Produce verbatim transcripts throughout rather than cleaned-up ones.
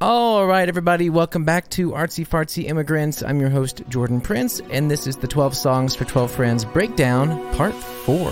All right, everybody, welcome back to Artsy Fartsy Immigrants. I'm your host, Jordan Prince, and this is the twelve Songs for twelve Friends Breakdown, Part four.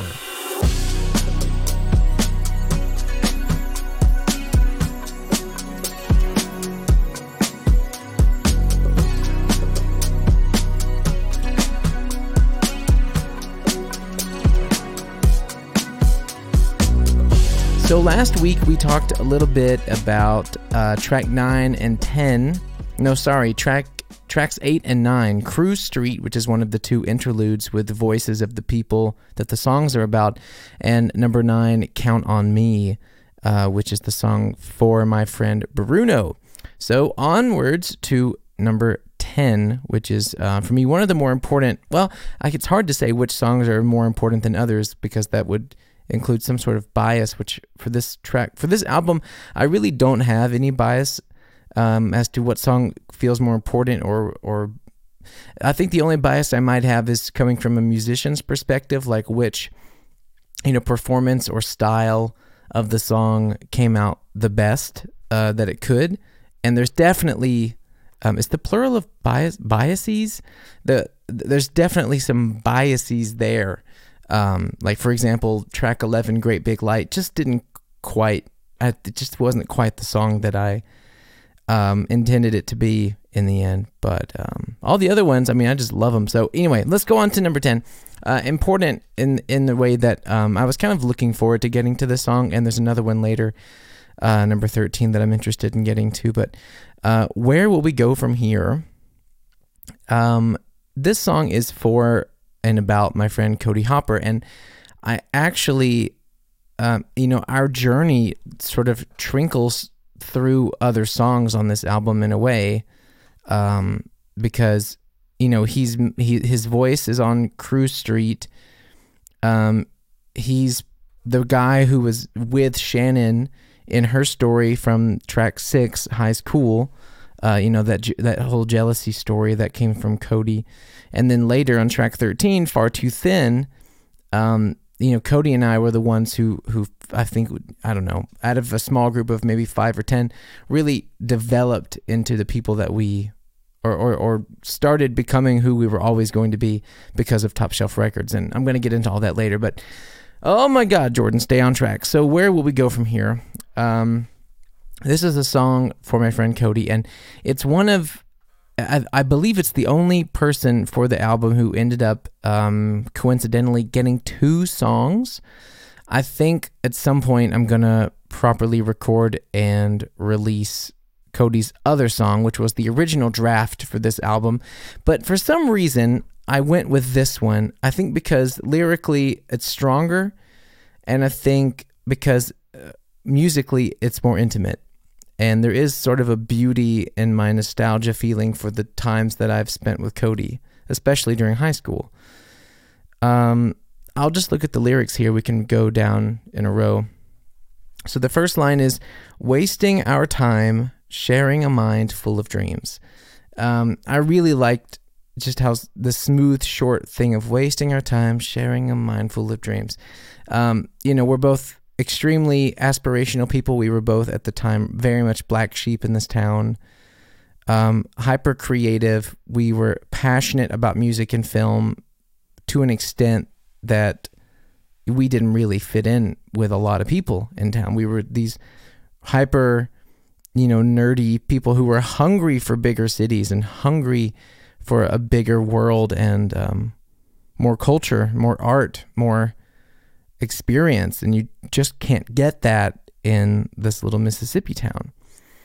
So last week we talked a little bit about uh, track nine and ten. No, sorry, track tracks eight and nine. Cruise Street, which is one of the two interludes with the voices of the people that the songs are about, and number nine, Count on Me, uh, which is the song for my friend Bruno. So onwards to number ten, which is uh, for me one of the more important. Well, I, it's hard to say which songs are more important than others because that would include some sort of bias, which for this track, for this album, I really don't have any bias um, as to what song feels more important, or, or I think the only bias I might have is coming from a musician's perspective, like which, you know, performance or style of the song came out the best uh, that it could. And there's definitely, um, it's the plural of bias, biases. The, there's definitely some biases there. Um, like, for example, track eleven, Great Big Light, just didn't quite, it just wasn't quite the song that I um, intended it to be in the end. But um, all the other ones, I mean, I just love them. So anyway, let's go on to number ten. Uh, important in in the way that um, I was kind of looking forward to getting to this song, and there's another one later, uh, number thirteen, that I'm interested in getting to. But uh, where will we go from here? Um, this song is for and about my friend Cody Hopper, and I actually, um, you know, our journey sort of trinkles through other songs on this album in a way, um, because, you know, he's he his voice is on Cruise Street. Um, he's the guy who was with Shannon in her story from track six, High School. Uh, you know, that that whole jealousy story that came from Cody. And then later on track thirteen, Far Too Thin, um, you know, Cody and I were the ones who, who I think, I don't know, out of a small group of maybe five or ten, really developed into the people that we, or, or, or started becoming who we were always going to be because of Top Shelf Records. And I'm going to get into all that later. But, oh my God, Jordan, stay on track. So where will we go from here? Um, this is a song for my friend Cody, and it's one of, I, I believe it's the only person for the album who ended up um, coincidentally getting two songs. I think at some point I'm going to properly record and release Cody's other song, which was the original draft for this album. But for some reason, I went with this one. I think because lyrically it's stronger, and I think because uh, musically it's more intimate. And there is sort of a beauty in my nostalgia feeling for the times that I've spent with Cody, especially during high school. Um, I'll just look at the lyrics here. We can go down in a row. So the first line is, wasting our time, sharing a mind full of dreams. Um, I really liked just how the smooth, short thing of wasting our time, sharing a mind full of dreams. Um, you know, we're both extremely aspirational people. We were both at the time very much black sheep in this town, um, hyper creative. We were passionate about music and film to an extent that we didn't really fit in with a lot of people in town. We were these hyper, you know, nerdy people who were hungry for bigger cities and hungry for a bigger world and um, more culture, more art, more experience, and you just can't get that in this little Mississippi town.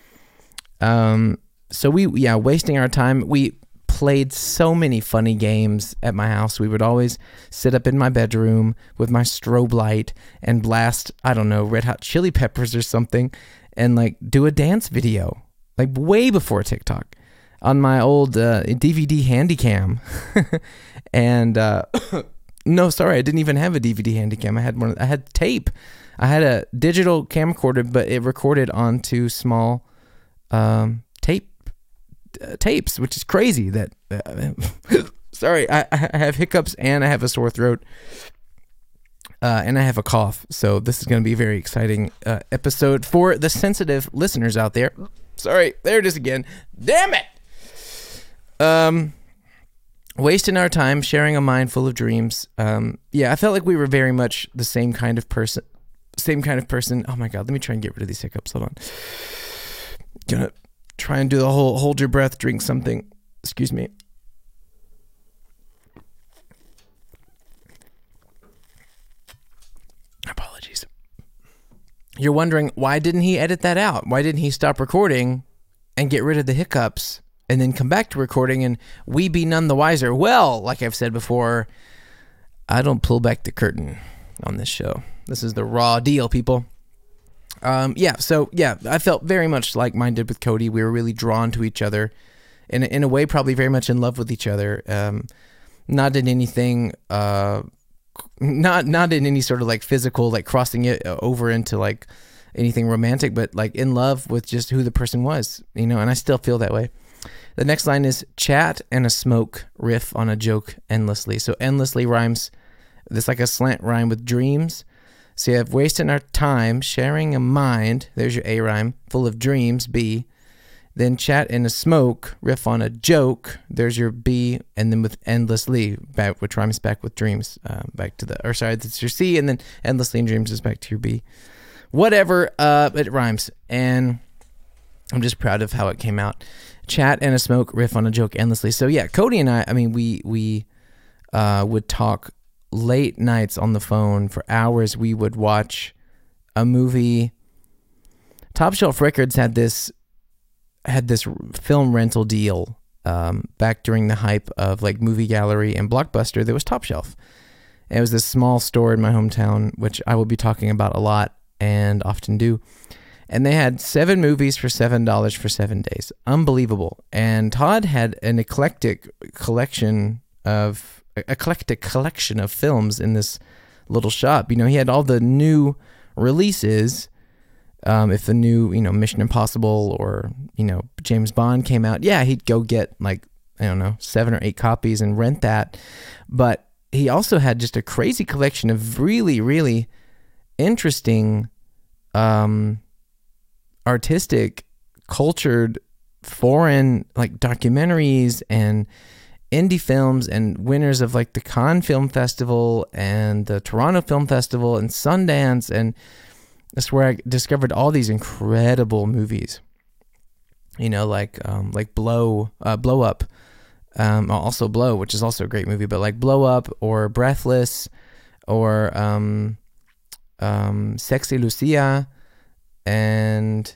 Um, so we, yeah, wasting our time. We played so many funny games at my house. We would always sit up in my bedroom with my strobe light and blast, I don't know, Red Hot Chili Peppers or something, and like do a dance video, like way before TikTok, on my old uh, D V D Handycam. and uh, no, sorry, I didn't even have a D V D Handycam. I had one. I had tape. I had a digital camcorder, but it recorded onto small um, tape uh, tapes, which is crazy. That uh, sorry, I, I have hiccups and I have a sore throat. Uh, and I have a cough, so this is going to be a very exciting uh, episode for the sensitive listeners out there. Sorry, there it is again. Damn it. Um, wasting our time, sharing a mind full of dreams. Um, yeah, I felt like we were very much the same kind of person. Same kind of person. Oh my God, let me try and get rid of these hiccups. Hold on. Gonna try and do the whole hold your breath, drink something. Excuse me. Apologies. You're wondering, why didn't he edit that out? Why didn't he stop recording and get rid of the hiccups and then come back to recording and we be none the wiser? Well, like I've said before, I don't pull back the curtain on this show. This is the raw deal, people. Um, yeah, so yeah, I felt very much like-minded with Cody. We were really drawn to each other, in a, in a way, probably very much in love with each other. Um, not in anything, uh, not not in any sort of like physical, like crossing it over into like anything romantic, but like in love with just who the person was, you know. And I still feel that way. The next line is chat and a smoke, riff on a joke endlessly. So endlessly rhymes. It's like a slant rhyme with dreams. So you have wasting our time, sharing a mind, there's your A rhyme, full of dreams, B. Then chat and a smoke, riff on a joke, there's your B. And then with endlessly, back, which rhymes back with dreams, uh, back to the, or sorry, that's your C. And then endlessly in dreams is back to your B. Whatever, uh, it rhymes. And I'm just proud of how it came out. Chat and a smoke, riff on a joke endlessly. So yeah, Cody and I, I mean, we, we uh, would talk late nights on the phone for hours. We would watch a movie. Top Shelf Records had this had this film rental deal um, back during the hype of like Movie Gallery and Blockbuster. There was Top Shelf. It was this small store in my hometown, which I will be talking about a lot and often do. And they had seven movies for seven dollars for seven days. Unbelievable. And Todd had an eclectic collection of eclectic collection of films in this little shop. You know, he had all the new releases. Um, if the new, you know, Mission Impossible or, you know, James Bond came out, yeah, he'd go get like, I don't know, seven or eight copies and rent that. But he also had just a crazy collection of really, really interesting, um, artistic, cultured, foreign, like documentaries and indie films and winners of like the Cannes Film Festival and the Toronto Film Festival and Sundance. And that's where I discovered all these incredible movies, you know, like, um, like Blow, uh, Blow Up, um, also Blow, which is also a great movie, but like Blow Up or Breathless or, um, um, Sexy Lucia and,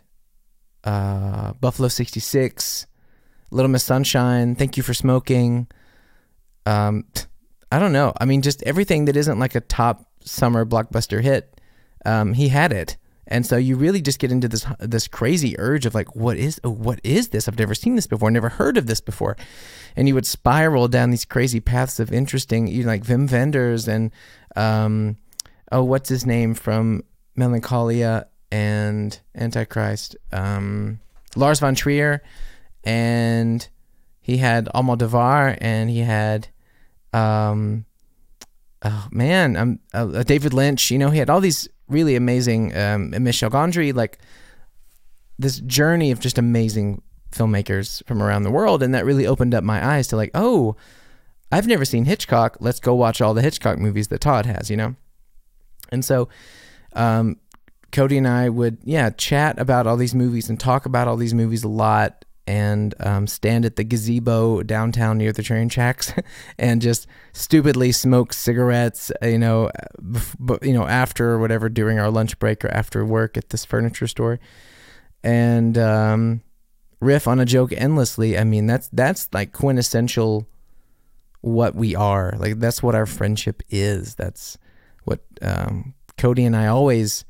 uh, Buffalo sixty-six, Little Miss Sunshine, Thank You for Smoking. Um, I don't know. I mean, just everything that isn't like a top summer blockbuster hit, um, he had it. And so you really just get into this this crazy urge of like, what is oh, what is this? I've never seen this before, never heard of this before. And you would spiral down these crazy paths of interesting, you know, like Wim Wenders and, um, oh, what's his name from Melancholia and Antichrist? Um, Lars von Trier. And he had Almodovar, and he had, um, oh man, um, uh, David Lynch. You know, he had all these really amazing, um, Michel Gondry, like this journey of just amazing filmmakers from around the world, and that really opened up my eyes to like, oh, I've never seen Hitchcock. Let's go watch all the Hitchcock movies that Todd has, you know. And so, um, Cody and I would, yeah, chat about all these movies and talk about all these movies a lot. And um, stand at the gazebo downtown near the train tracks and just stupidly smoke cigarettes, you know, b- you know, after or whatever, during our lunch break or after work at this furniture store, and um, riff on a joke endlessly. I mean, that's that's like quintessential what we are. Like that's what our friendship is. That's what um, Cody and I always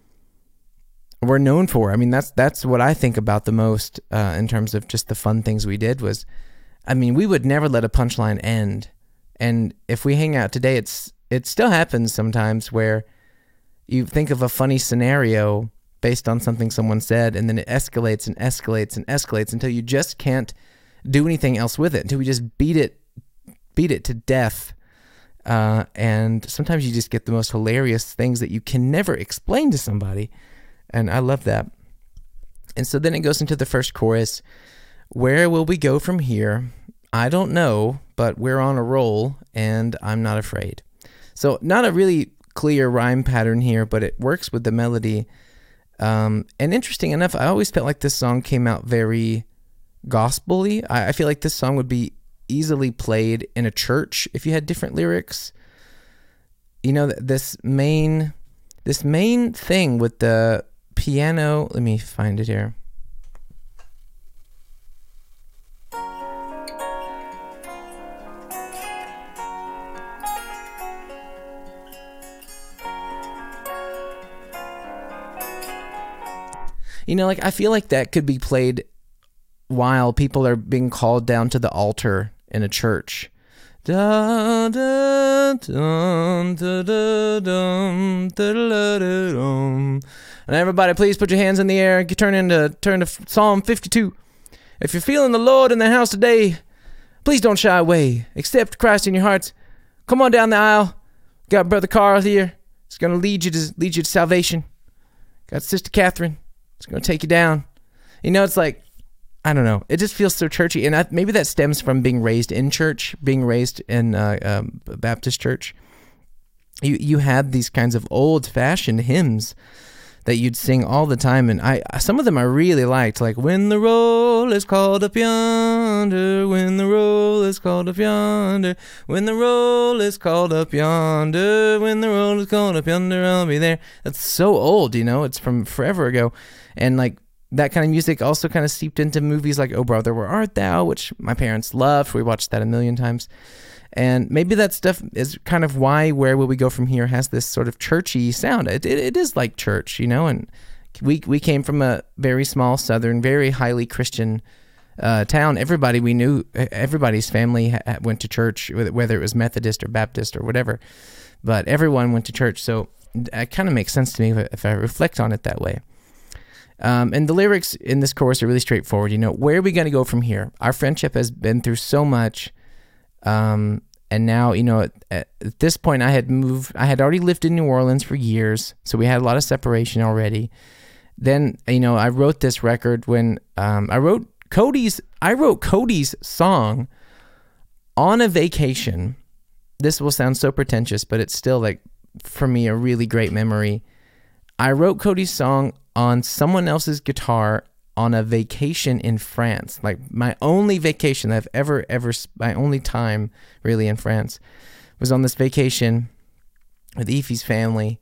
we're known for. I mean, that's that's what I think about the most uh, in terms of just the fun things we did was, I mean, we would never let a punchline end. And if we hang out today, it's it still happens sometimes where you think of a funny scenario based on something someone said, and then it escalates and escalates and escalates until you just can't do anything else with it, until we just beat it, beat it to death. Uh, and sometimes you just get the most hilarious things that you can never explain to somebody. And I love that. And so then it goes into the first chorus. Where will we go from here? I don't know, but we're on a roll, and I'm not afraid. So not a really clear rhyme pattern here, but it works with the melody. Um, and interesting enough, I always felt like this song came out very gospel-y. I, I feel like this song would be easily played in a church if you had different lyrics. You know, this main, this main thing with the piano, let me find it here. You know, like I feel like that could be played while people are being called down to the altar in a church. Da, da, dum, da, da, dum, da, da, da, dum. And everybody, please put your hands in the air. Turn into turn to Psalm fifty-two. If you're feeling the Lord in the house today, please don't shy away. Accept Christ in your hearts. Come on down the aisle. Got Brother Carl here. It's gonna lead you to lead you to salvation. Got Sister Catherine. It's going to take you down. You know, it's like, I don't know. It just feels so churchy. And I, maybe that stems from being raised in church, being raised in uh, um, a Baptist church. You you had these kinds of old-fashioned hymns that you'd sing all the time. And I some of them I really liked. Like, when the roll is called up yonder, when the roll is called up yonder, when the roll is called up yonder, when the roll is called up yonder, I'll be there. That's so old, you know. It's from forever ago. And like that kind of music also kind of seeped into movies like Oh Brother, Where Art Thou, which my parents loved. We watched that a million times. And maybe that stuff is kind of why Where Will We Go From Here has this sort of churchy sound. It, it, it is like church, you know, and we we came from a very small southern, very highly Christian uh, town. Everybody we knew, everybody's family ha- went to church, whether it was Methodist or Baptist or whatever, but everyone went to church. So it kind of makes sense to me if, if I reflect on it that way. Um, and the lyrics in this chorus are really straightforward. You know, where are we going to go from here? Our friendship has been through so much. Um, and now, you know, at, at this point I had moved, I had already lived in New Orleans for years. So we had a lot of separation already. Then, you know, I wrote this record when, um, I wrote Cody's, I wrote Cody's song on a vacation. This will sound so pretentious, but it's still like, for me, a really great memory. I wrote Cody's song on someone else's guitar on a vacation in France. Like my only vacation that I've ever, ever, my only time really in France was on this vacation with Efi's family.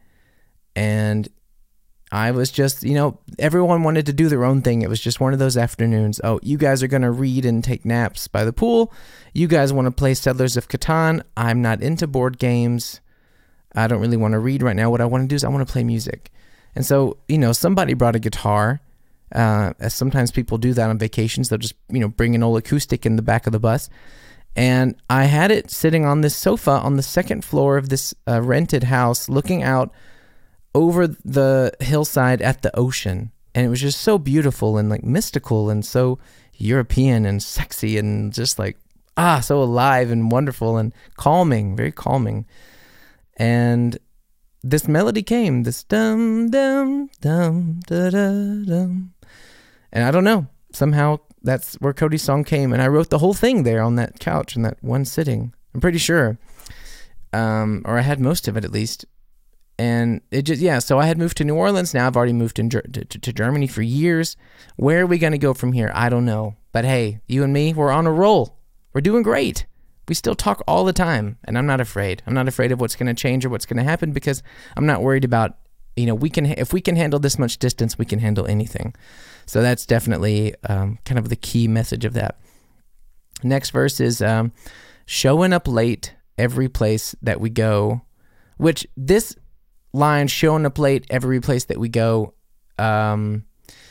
And I was just, you know, everyone wanted to do their own thing. It was just one of those afternoons. Oh, you guys are going to read and take naps by the pool. You guys want to play Settlers of Catan. I'm not into board games. I don't really want to read right now. What I want to do is I want to play music. And so, you know, somebody brought a guitar, uh, as sometimes people do that on vacations. They'll just, you know, bring an old acoustic in the back of the bus. And I had it sitting on this sofa on the second floor of this uh, rented house, looking out over the hillside at the ocean. And it was just so beautiful and like mystical and so European and sexy and just like, ah, so alive and wonderful and calming, very calming. And this melody came, this dum, dum, dum, da, da, dum. And I don't know, somehow that's where Cody's song came. And I wrote the whole thing there on that couch in that one sitting. I'm pretty sure. Um, or I had most of it at least. And it just, yeah, so I had moved to New Orleans. Now I've already moved in, to, to, to Germany for years. Where are we going to go from here? I don't know. But hey, you and me, we're on a roll. We're doing great. We still talk all the time, and I'm not afraid. I'm not afraid of what's going to change or what's going to happen because I'm not worried about, you know, we can if we can handle this much distance, we can handle anything. So that's definitely um, kind of the key message of that. Next verse is um, showing up late every place that we go, which this line, showing up late every place that we go, um,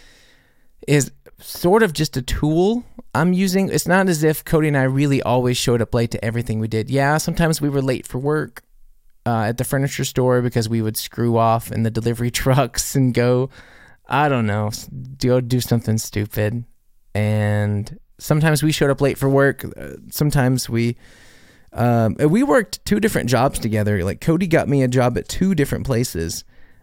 is sort of just a tool I'm using. It's not as if Cody and I really always showed up late to everything we did. Yeah, sometimes we were late for work uh, at the furniture store because we would screw off in the delivery trucks and go, I don't know, go do something stupid. And sometimes we showed up late for work. Sometimes we um, we worked two different jobs together. Like Cody got me a job at two different places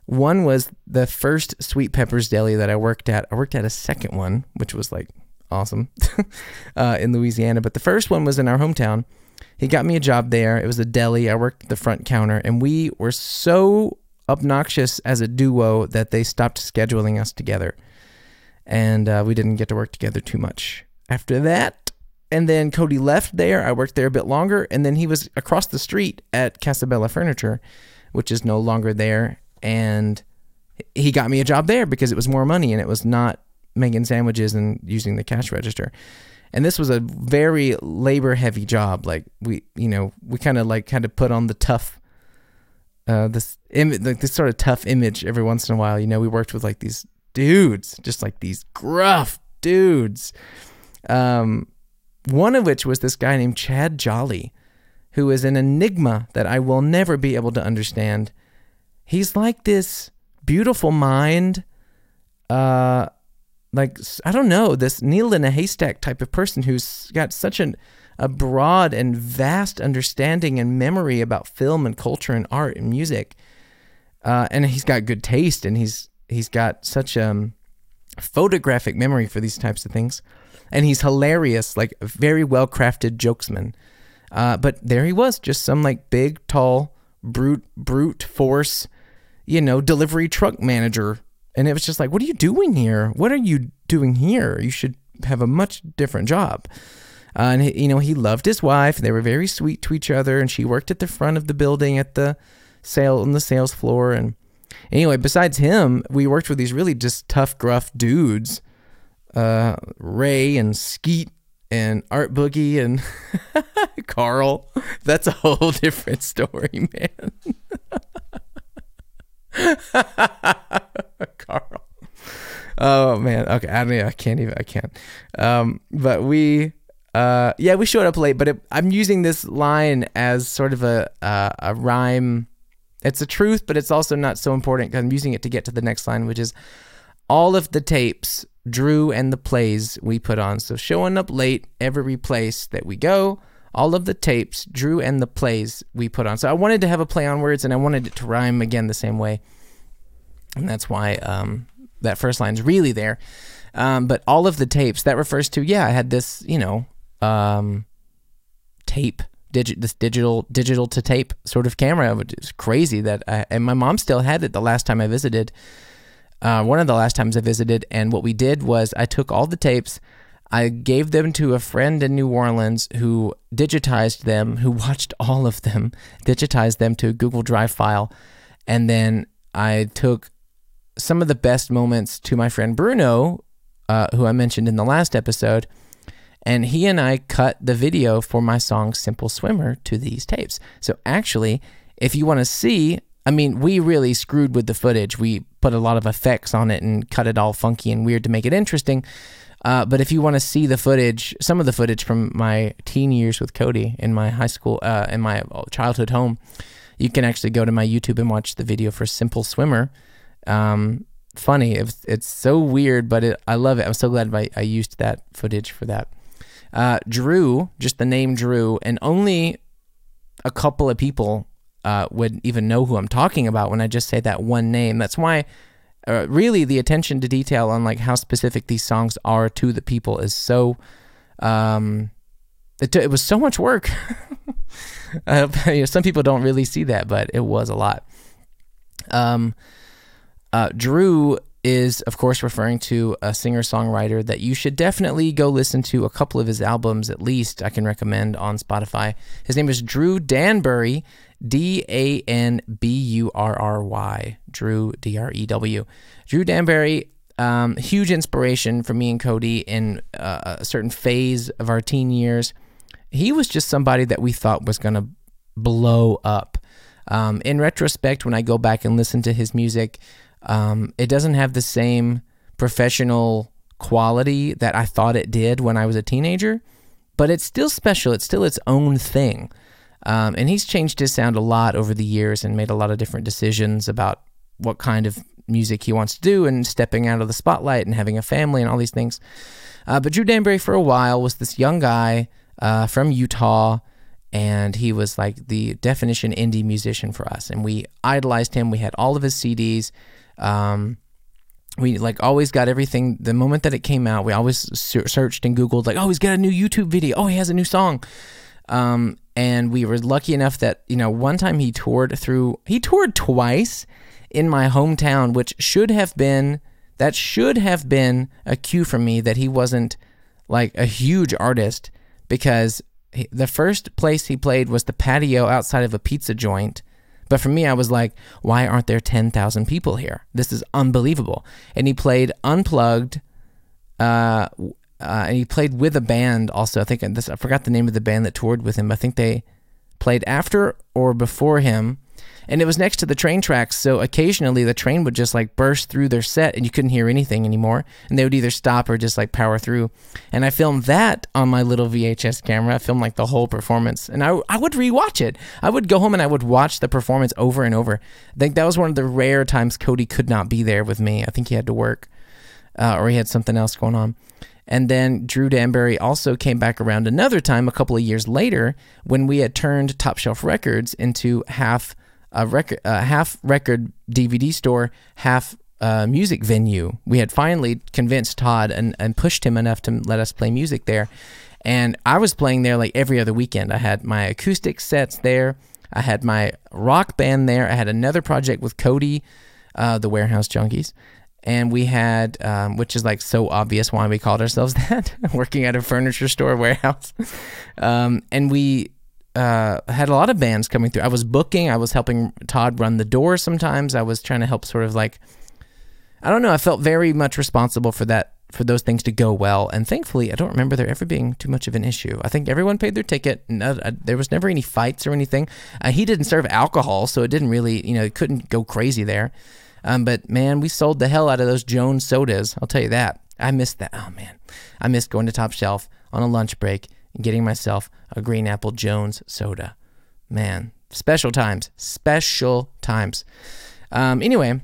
One was the first Sweet Peppers Deli that I worked at. I worked at a second one, which was like awesome, uh, in Louisiana. But the first one was in our hometown. He got me a job there. It was a deli. I worked the front counter, and we were so obnoxious as a duo that they stopped scheduling us together. And uh, we didn't get to work together too much after that. And then Cody left there. I worked there a bit longer, and then he was across the street at Casabella Furniture, which is no longer there. And he got me a job there because it was more money, and it was not making sandwiches and using the cash register. And this was a very labor-heavy job. Like we, you know, we kind of like kind of put on the tough, uh, this image, like this sort of tough image every once in a while. You know, we worked with like these dudes, just like these gruff dudes. Um, one of which was this guy named Chad Jolly, who is an enigma that I will never be able to understand. He's like this beautiful mind, uh, like, I don't know, this needle in a haystack type of person who's got such an, a broad and vast understanding and memory about film and culture and art and music. Uh, and he's got good taste, and he's he's got such a um, photographic memory for these types of things. And he's hilarious, like a very well-crafted jokesman. Uh, but there he was, just some like big, tall, brute, brute force, you know, delivery truck manager. And it was just like, what are you doing here? What are you doing here? You should have a much different job. Uh, and, he, you know, he loved his wife. They were very sweet to each other. And she worked at the front of the building at the sale on the sales floor. And anyway, besides him, we worked with these really just tough, gruff dudes. Uh, Ray and Skeet and Art Boogie and Carl. That's a whole different story, man. Carl. Oh man. Okay. I don't know. I can't even, I can't. Um, but we, uh, yeah, we showed up late, but it, I'm using this line as sort of a, uh, a rhyme. It's a truth, but it's also not so important because I'm using it to get to the next line, which is all of the tapes, Drew, and the plays we put on. So showing up late every place that we go, all of the tapes, Drew, and the plays we put on. So I wanted to have a play on words, and I wanted it to rhyme again the same way. And that's why um, that first line's really there. Um, but all of the tapes, that refers to, yeah, I had this, you know, um, tape, digi- this digital digital to tape sort of camera, which is crazy that I, and my mom still had it the last time I visited. Uh, one of the last times I visited, and what we did was I took all the tapes, I gave them to a friend in New Orleans who digitized them, who watched all of them, digitized them to a Google Drive file, and then I took some of the best moments to my friend Bruno, uh, who I mentioned in the last episode, and he and I cut the video for my song Simple Swimmer to these tapes. So actually, if you want to see, I mean, we really screwed with the footage. We put a lot of effects on it and cut it all funky and weird to make it interesting. Uh, but if you want to see the footage, some of the footage from my teen years with Cody in my high school, uh, in my childhood home, you can actually go to my YouTube and watch the video for Simple Swimmer. Um, funny, it's, it's so weird, but it, I love it. I'm so glad I, I used that footage for that. Uh, Drew, just the name Drew, and only a couple of people Uh, would even know who I'm talking about when I just say that one name. That's why uh, really the attention to detail on like how specific these songs are to the people is so, um, it, it was so much work. uh, you know, some people don't really see that, but it was a lot. Um, uh, Drew is, of course, referring to a singer-songwriter that you should definitely go listen to a couple of his albums, at least, I can recommend on Spotify. His name is Drew Danbury, D A N B U R R Y, Drew, D R E W. Drew Danbury, um, huge inspiration for me and Cody in uh, a certain phase of our teen years. He was just somebody that we thought was going to blow up. Um, in retrospect, when I go back and listen to his music, Um, it doesn't have the same professional quality that I thought it did when I was a teenager, but it's still special. It's still its own thing. Um, and he's changed his sound a lot over the years and made a lot of different decisions about what kind of music he wants to do and stepping out of the spotlight and having a family and all these things. Uh, but Drew Danbury for a while was this young guy uh, from Utah, and he was like the definition indie musician for us, and we idolized him. We had all of his C Ds. Um, we like always got everything the moment that it came out. We always searched and Googled like, oh, he's got a new YouTube video. Oh, he has a new song. Um, and we were lucky enough that, you know, one time he toured through, he toured twice in my hometown, which should have been, that should have been a cue for me that he wasn't like a huge artist, because he, the first place he played was the patio outside of a pizza joint. But for me, I was like, why aren't there ten thousand people here? This is unbelievable. And he played unplugged, uh, uh, and he played with a band also. I think this, I forgot the name of the band that toured with him. I think they played after or before him. And it was next to the train tracks, so occasionally the train would just like burst through their set and you couldn't hear anything anymore. And they would either stop or just like power through. And I filmed that on my little V H S camera. I filmed like the whole performance. And I, I would rewatch it. I would go home and I would watch the performance over and over. I think that was one of the rare times Cody could not be there with me. I think he had to work uh, or he had something else going on. And then Drew Danbury also came back around another time a couple of years later when we had turned Top Shelf Records into half a record, uh, half record D V D store, half uh, music venue. We had finally convinced Todd and, and pushed him enough to let us play music there. And I was playing there like every other weekend. I had my acoustic sets there. I had my rock band there. I had another project with Cody, uh, the Warehouse Junkies. And we had, um, which is like so obvious why we called ourselves that, working at a furniture store warehouse. Um, and we uh, had a lot of bands coming through. I was booking, I was helping Todd run the door sometimes. I was trying to help sort of like, I don't know, I felt very much responsible for that, for those things to go well. And thankfully, I don't remember there ever being too much of an issue. I think everyone paid their ticket. And, uh, there was never any fights or anything. Uh, he didn't serve alcohol, so it didn't really, you know, it couldn't go crazy there. Um, but man, we sold the hell out of those Jones sodas. I'll tell you that. I missed that. Oh man, I missed going to Top Shelf on a lunch break and getting myself a Green Apple Jones soda. Man, special times, special times. Um, anyway,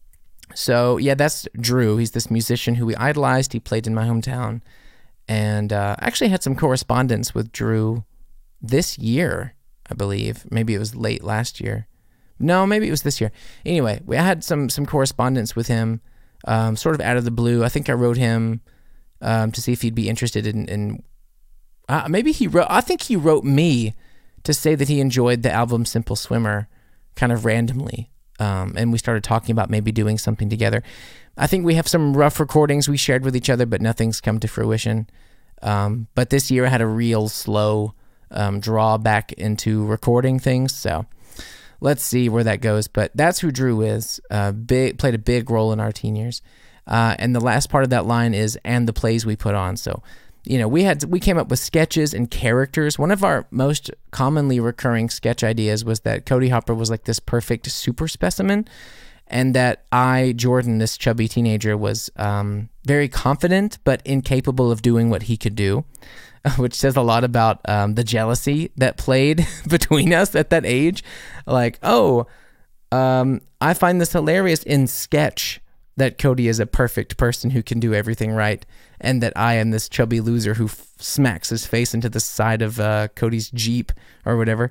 so yeah, that's Drew. He's this musician who we idolized. He played in my hometown, and uh, actually had some correspondence with Drew this year, I believe. Maybe it was late last year. No, maybe it was this year. Anyway, we had some some correspondence with him, um, sort of out of the blue. I think I wrote him um, to see if he'd be interested in. in uh, maybe he wrote. I think he wrote me to say that he enjoyed the album Simple Swimmer, kind of randomly, um, and we started talking about maybe doing something together. I think we have some rough recordings we shared with each other, but nothing's come to fruition. Um, but this year I had a real slow um, draw back into recording things, so. Let's see where that goes, but that's who Drew is. Uh, big, played a big role in our teen years. Uh, and the last part of that line is, and the plays we put on. So, you know, we had we came up with sketches and characters. One of our most commonly recurring sketch ideas was that Cody Hopper was like this perfect super specimen, and that I, Jordan, this chubby teenager, was um, very confident but incapable of doing what he could do. Which says a lot about um, the jealousy that played between us at that age. Like, oh, um, I find this hilarious in sketch that Cody is a perfect person who can do everything right, and that I am this chubby loser who f- smacks his face into the side of uh, Cody's Jeep or whatever.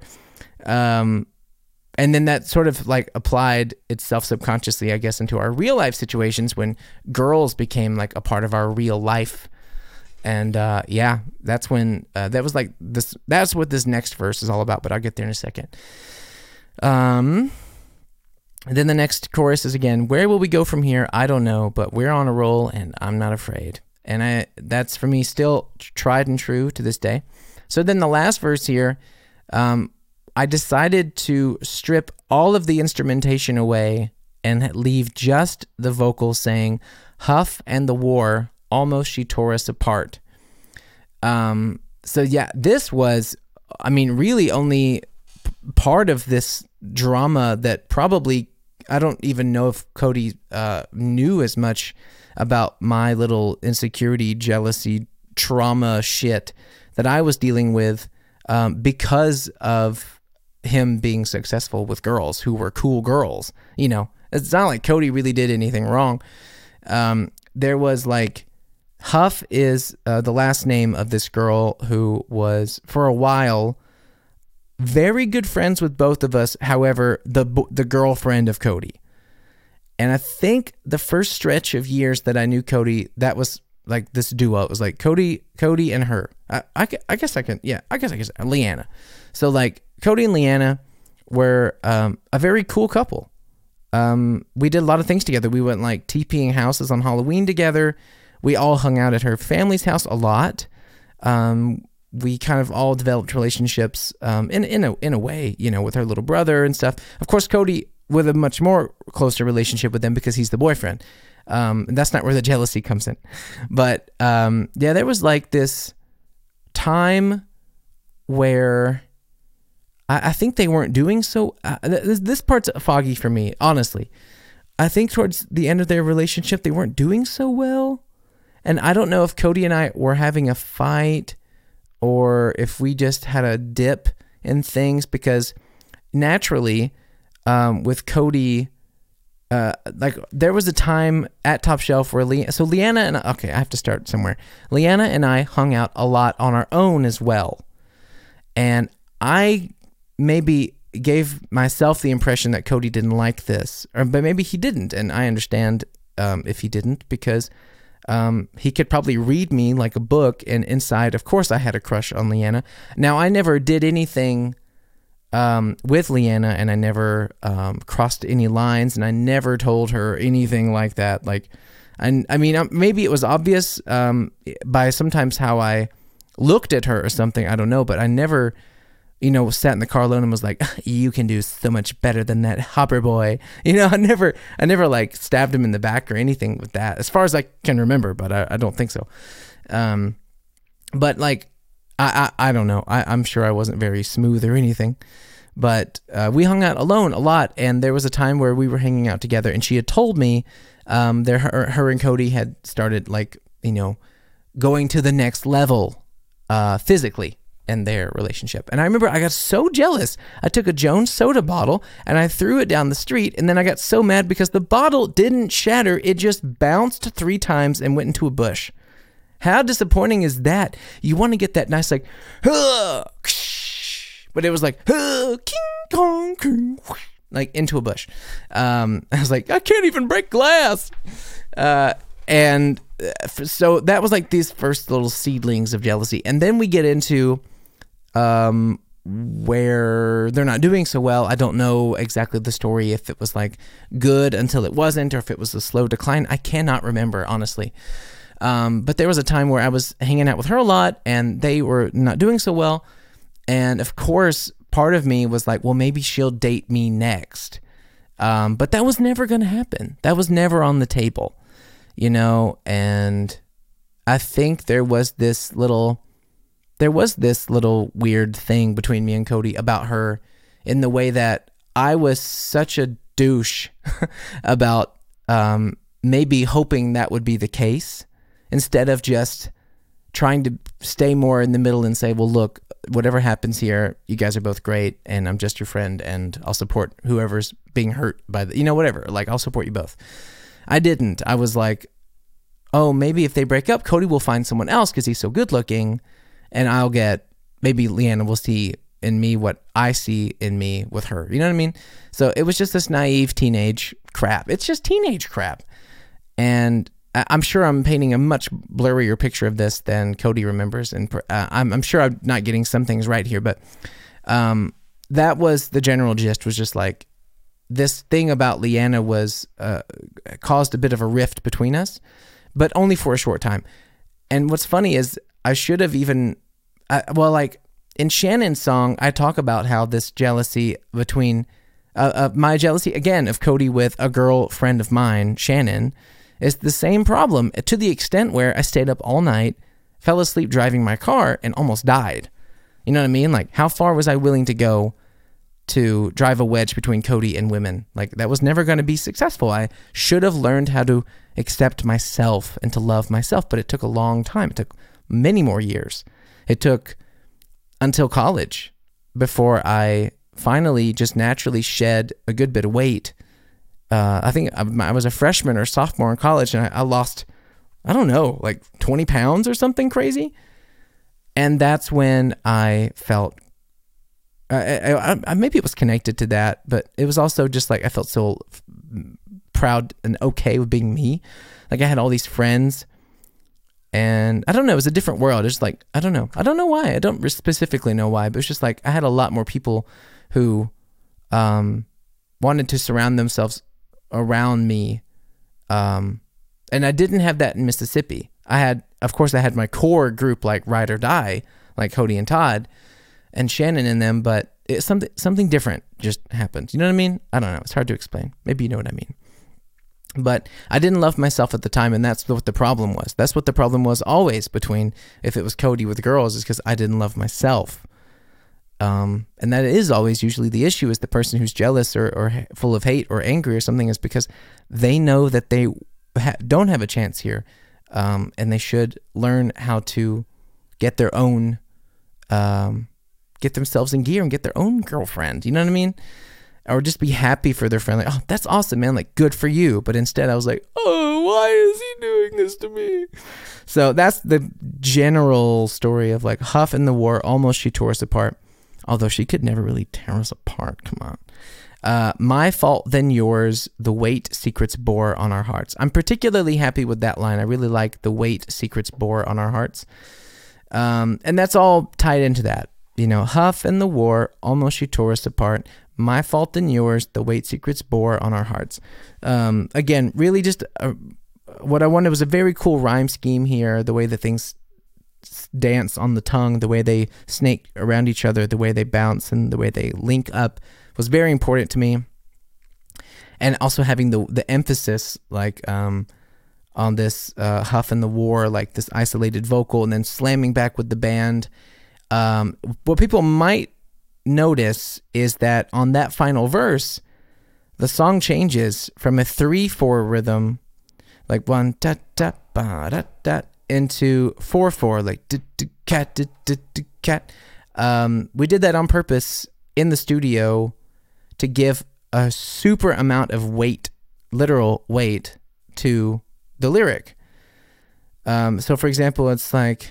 Um, and then that sort of like applied itself subconsciously, I guess, into our real life situations when girls became like a part of our real life. And uh, yeah, that's when, uh, that was like this, that's what this next verse is all about, but I'll get there in a second. Um, and then the next chorus is again, where will we go from here? I don't know, but we're on a roll and I'm not afraid. And I, that's for me still tried and true to this day. So then the last verse here, um, I decided to strip all of the instrumentation away and leave just the vocal saying, Huff and the war, almost she tore us apart. Um, so yeah, this was, I mean, really only p- part of this drama that probably, I don't even know if Cody uh, knew as much about my little insecurity, jealousy, trauma shit that I was dealing with um, because of him being successful with girls who were cool girls. You know, it's not like Cody really did anything wrong. Um, there was like, Huff is uh, the last name of this girl who was, for a while, very good friends with both of us. However, the the girlfriend of Cody. And I think the first stretch of years that I knew Cody, that was like this duo. It was like Cody, Cody and her. I, I, I guess I can, yeah, I guess I can say Leanna. So like Cody and Leanna were um, a very cool couple. Um, we did a lot of things together. We went like TPing houses on Halloween together. We all hung out at her family's house a lot. Um, we kind of all developed relationships um, in in a in a way, you know, with her little brother and stuff. Of course, Cody with a much more closer relationship with them because he's the boyfriend. Um, and that's not where the jealousy comes in. But um, yeah, there was like this time where I, I think they weren't doing so. Uh, this, this part's foggy for me, honestly. I think towards the end of their relationship, they weren't doing so well. And I don't know if Cody and I were having a fight or if we just had a dip in things, because naturally, um, with Cody, uh, like there was a time at Top Shelf where Le- so Leanna and I, okay, I have to start somewhere. Leanna and I hung out a lot on our own as well. And I maybe gave myself the impression that Cody didn't like this, or, but maybe he didn't. And I understand um, if he didn't, because Um, he could probably read me like a book, and inside, of course, I had a crush on Leanna. Now, I never did anything um, with Leanna, and I never um, crossed any lines, and I never told her anything like that. Like, I, I mean, maybe it was obvious um, by sometimes how I looked at her or something. I don't know, but I never, you know, sat in the car alone and was like, "You can do so much better than that Hopper boy." You know, I never, I never like stabbed him in the back or anything with that, as far as I can remember. But I, I don't think so. Um, but like, I, I, I don't know. I, I'm sure I wasn't very smooth or anything. But uh, we hung out alone a lot, and there was a time where we were hanging out together, and she had told me um, that her, her and Cody had started like, you know, going to the next level uh, physically in their relationship. And I remember I got so jealous. I took a Jones soda bottle and I threw it down the street, and then I got so mad because the bottle didn't shatter. It just bounced three times and went into a bush. How disappointing is that? You want to get that nice like, huh, but it was like, huh, king kong, king, like into a bush. Um, I was like, I can't even break glass. Uh, and so that was like these first little seedlings of jealousy. And then we get into um, where they're not doing so well. I don't know exactly the story, if it was like good until it wasn't, or if it was a slow decline. I cannot remember, honestly. Um, but there was a time where I was hanging out with her a lot, and they were not doing so well. And of course, part of me was like, well, maybe she'll date me next. Um, but that was never going to happen. That was never on the table, you know? And I think there was this little, there was this little weird thing between me and Cody about her, in the way that I was such a douche about um, maybe hoping that would be the case, instead of just trying to stay more in the middle and say, well, look, whatever happens here, you guys are both great, and I'm just your friend, and I'll support whoever's being hurt by the, you know, whatever, like, I'll support you both. I didn't. I was like, oh, maybe if they break up, Cody will find someone else because he's so good looking, and I'll get, maybe Leanna will see in me what I see in me with her. You know what I mean? So it was just this naive teenage crap. It's just teenage crap. And I'm sure I'm painting a much blurrier picture of this than Cody remembers, and uh, I'm, I'm sure I'm not getting some things right here, but um, that was the general gist. Was just like, this thing about Leanna was uh, caused a bit of a rift between us, but only for a short time. And what's funny is I should have even, uh, well, like in Shannon's song, I talk about how this jealousy between uh, uh, my jealousy again of Cody with a girl friend of mine, Shannon, is the same problem, to the extent where I stayed up all night, fell asleep driving my car, and almost died. You know what I mean? Like, how far was I willing to go to drive a wedge between Cody and women? Like, that was never going to be successful. I should have learned how to accept myself and to love myself, but it took a long time. It took many more years. It took until college before I finally just naturally shed a good bit of weight. Uh, I think I, I was a freshman or sophomore in college, and I, I lost, I don't know, like twenty pounds or something crazy. And that's when I felt I, I, I, maybe it was connected to that, but it was also just like I felt so proud and okay with being me. Like I had all these friends, and I don't know, it was a different world. It's like, I don't know. I don't know why. I don't specifically know why, but it's just like I had a lot more people who um, wanted to surround themselves around me. Um, and I didn't have that in Mississippi. I had, of course, I had my core group like Ride or Die, like Cody and Todd and Shannon in them, but it, something something different just happened. You know what I mean? I don't know. It's hard to explain. Maybe you know what I mean. But I didn't love myself at the time, and that's what the problem was. That's what the problem was always between, if it was Cody with girls, is because I didn't love myself. Um, and that is always usually the issue, is the person who's jealous or, or full of hate or angry or something is because they know that they ha- don't have a chance here, um, and they should learn how to get their own, um, get themselves in gear and get their own girlfriend. You know what I mean? Or just be happy for their friend. Like, oh, that's awesome, man. Like, good for you. But instead, I was like, oh, why is he doing this to me? So that's the general story of like Huff and the War. Almost she tore us apart. Although she could never really tear us apart. Come on. Uh, My Fault Then Yours, the weight secrets bore on our hearts. I'm particularly happy with that line. I really like the weight secrets bore on our hearts. Um, and that's all tied into that. You know, Huff and the War, almost she tore us apart. My Fault Then Yours, the weight secrets bore on our hearts. Um, again, really just uh, what I wanted was a very cool rhyme scheme here, the way that things dance on the tongue, the way they snake around each other, the way they bounce, and the way they link up was very important to me. And also having the the emphasis like um, on this uh, Huff and the War, like this isolated vocal, and then slamming back with the band. Um, what people might notice is that on that final verse, the song changes from a three four rhythm, like one da da ba da da, into four four, like da da cat da da da cat. Um, we did that on purpose in the studio to give a super amount of weight, literal weight, to the lyric. Um, so for example, it's like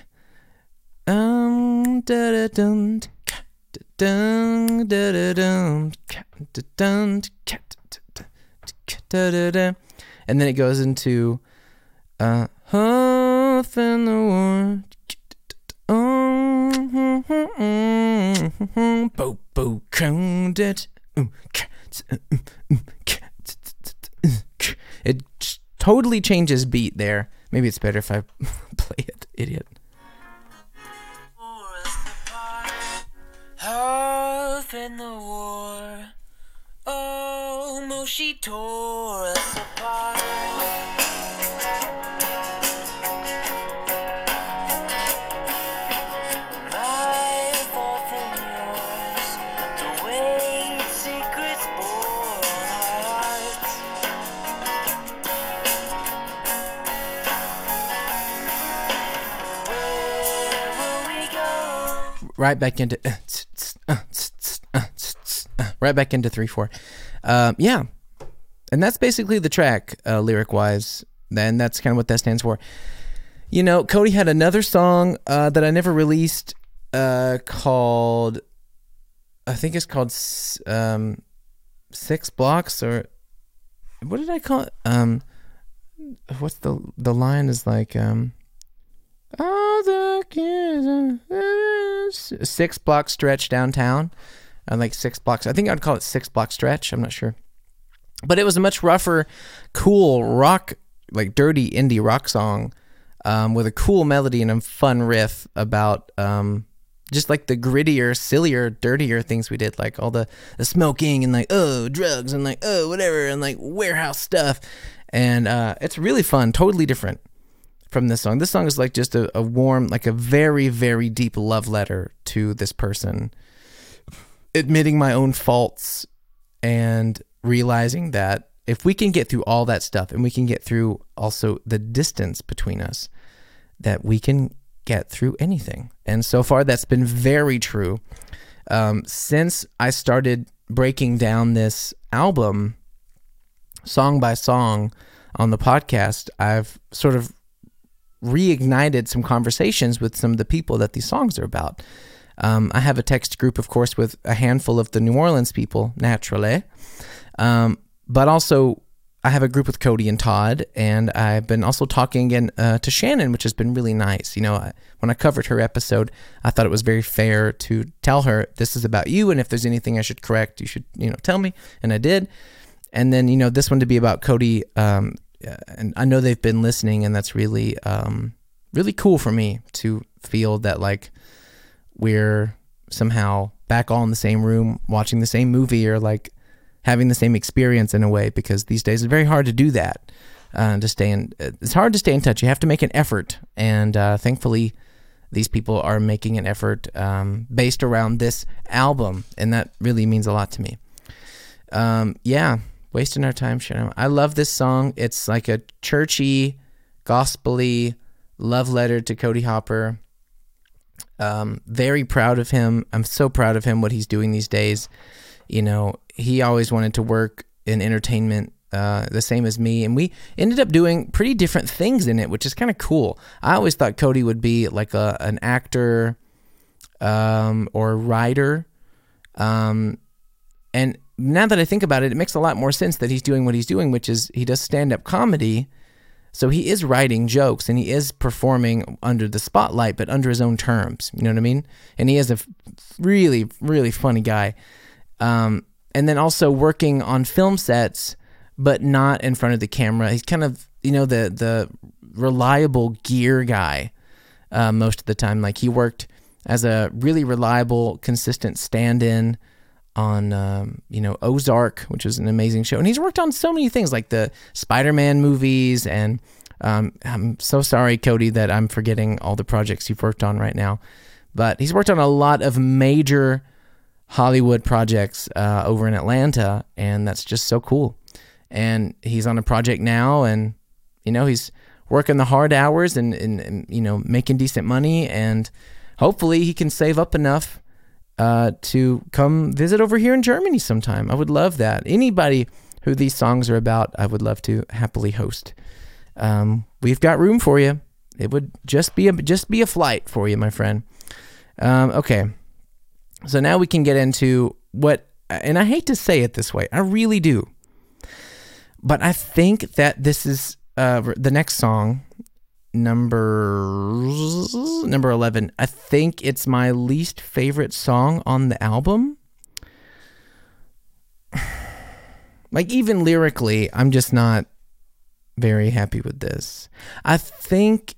um da da dum. Dun, da, da, dun, da, dun, da, da, da. And then it goes into uh, Huff and the War. Bo bo It totally changes beat there. Maybe it's better if I play it, idiot. Huff and the War, almost she tore us apart. My fault and yours, the weight secrets bore on our hearts. Where will we go? Right back into uh, uh, uh, uh, right back into three four. Um, yeah, and that's basically the track, uh, lyric wise. Then that's kind of what that stands for. You know, Cody had another song uh, that I never released uh, called, I think it's called um, Six Blocks, or what did I call it? Um, what's the the line is like um. All the kids, six block stretch downtown, and like six blocks. I think I'd call it six block stretch. I'm not sure, but it was a much rougher, cool rock, like dirty indie rock song, um, with a cool melody and a fun riff about um, just like the grittier, sillier, dirtier things we did, like all the, the smoking and like oh drugs and like oh whatever and like warehouse stuff, and uh, it's really fun, totally different from this song. This song is like just a, a warm, like a very, very deep love letter to this person, admitting my own faults and realizing that if we can get through all that stuff and we can get through also the distance between us, that we can get through anything. And so far that's been very true. Um, since I started breaking down this album song by song on the podcast, I've sort of reignited some conversations with some of the people that these songs are about. Um, I have a text group, of course, with a handful of the New Orleans people, naturally. Um, but also, I have a group with Cody and Todd, and I've been also talking again uh, to Shannon, which has been really nice. You know, I, when I covered her episode, I thought it was very fair to tell her, this is about you, and if there's anything I should correct, you should, you know, tell me, and I did. And then, you know, this one to be about Cody, um, and I know they've been listening, and that's really, um, really cool for me to feel that, like, we're somehow back all in the same room, watching the same movie, or, like, having the same experience in a way, because these days it's very hard to do that, uh, to stay in, it's hard to stay in touch. You have to make an effort, and uh, thankfully these people are making an effort um, based around this album, and that really means a lot to me. Um, yeah, Wasting Our Time, Shannon. I love this song. It's like a churchy, gospel-y love letter to Cody Hopper. Um, very proud of him. I'm so proud of him, what he's doing these days. You know, he always wanted to work in entertainment, uh, the same as me, and we ended up doing pretty different things in it, which is kind of cool. I always thought Cody would be like a an actor um, or writer, um, and now that I think about it, it makes a lot more sense that he's doing what he's doing, which is he does stand-up comedy, so he is writing jokes, and he is performing under the spotlight, but under his own terms, you know what I mean? And he is a really, really funny guy. Um, and then also working on film sets, but not in front of the camera. He's kind of, you know, the the reliable gear guy uh, most of the time. Like, he worked as a really reliable, consistent stand-in on, um, you know, Ozark, which was an amazing show. And he's worked on so many things, like the Spider-Man movies. And um, I'm so sorry, Cody, that I'm forgetting all the projects you've worked on right now. But he's worked on a lot of major Hollywood projects uh, over in Atlanta, and that's just so cool. And he's on a project now, and, you know, he's working the hard hours and, and, and you know, making decent money, and hopefully he can save up enough uh, to come visit over here in Germany sometime. I would love that. Anybody who these songs are about, I would love to happily host. Um, we've got room for you. It would just be a, just be a flight for you, my friend. Um, okay. So now we can get into what, and I hate to say it this way, I really do, but I think that this is uh, the next song, number number eleven. I think it's my least favorite song on the album. Like, even lyrically, I'm just not very happy with this. I think,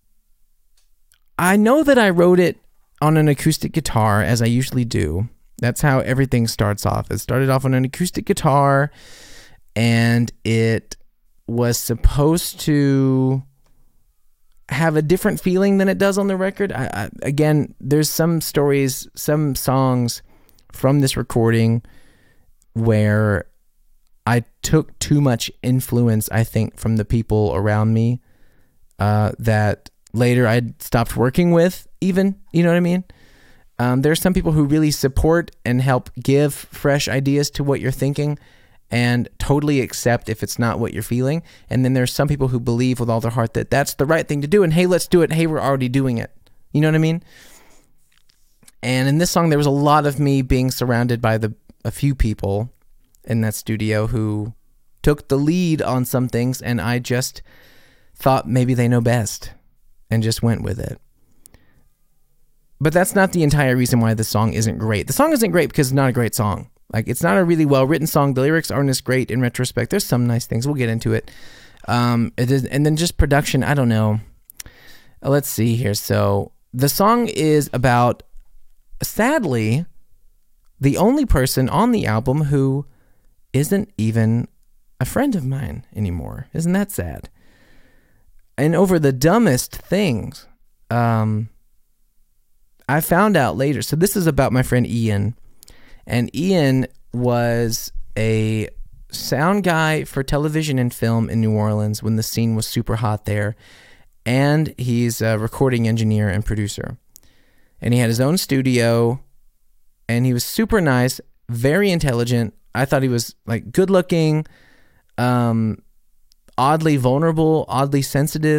I know that I wrote it on an acoustic guitar, as I usually do. That's how everything starts off. It started off on an acoustic guitar, and it was supposed to have a different feeling than it does on the record. I, I, again, there's some stories, some songs from this recording where I took too much influence, I think, from the people around me uh, that later I stopped working with, even, you know what I mean? Um, there's some people who really support and help give fresh ideas to what you're thinking and totally accept if it's not what you're feeling. And then there's some people who believe with all their heart that that's the right thing to do, and hey, let's do it. Hey, we're already doing it. You know what I mean? And in this song, there was a lot of me being surrounded by the a few people in that studio who took the lead on some things, and I just thought maybe they know best and just went with it. But that's not the entire reason why the song isn't great. The song isn't great because it's not a great song. Like, it's not a really well-written song. The lyrics aren't as great in retrospect. There's some nice things. We'll get into it. Um, it is, and then just production, I don't know. Uh, let's see here. So the song is about, sadly, the only person on the album who isn't even a friend of mine anymore. Isn't that sad? And over the dumbest things, um, I found out later. So this is about my friend Ian. And Ian was a sound guy for television and film in New Orleans when the scene was super hot there. And he's a recording engineer and producer. And he had his own studio. And he was super nice, very intelligent. I thought he was like good looking, um, oddly vulnerable, oddly sensitive,